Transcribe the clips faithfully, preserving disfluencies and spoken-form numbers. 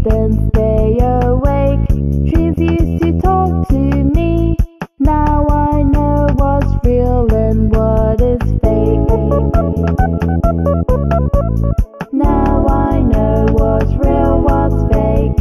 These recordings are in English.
then stay awake. Trees used to talk to me. Now I know what's real and what is fake. Now I know what's real, what's fake.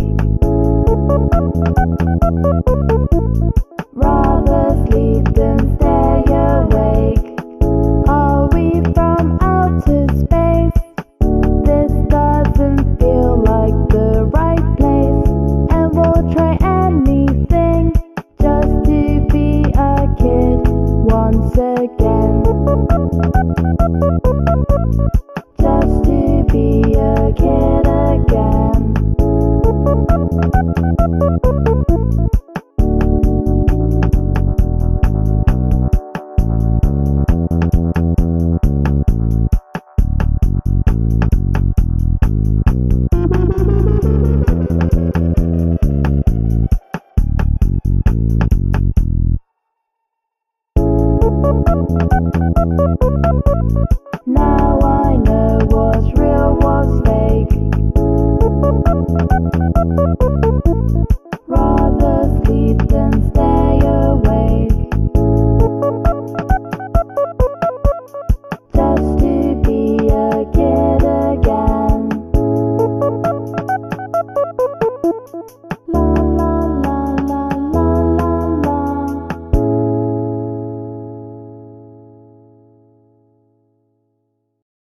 Rather sleep than stay awake. Are we from outer space? This doesn't feel like the right place, and we'll try anything just to be a kid once again. Just to be a kid again. Thank you.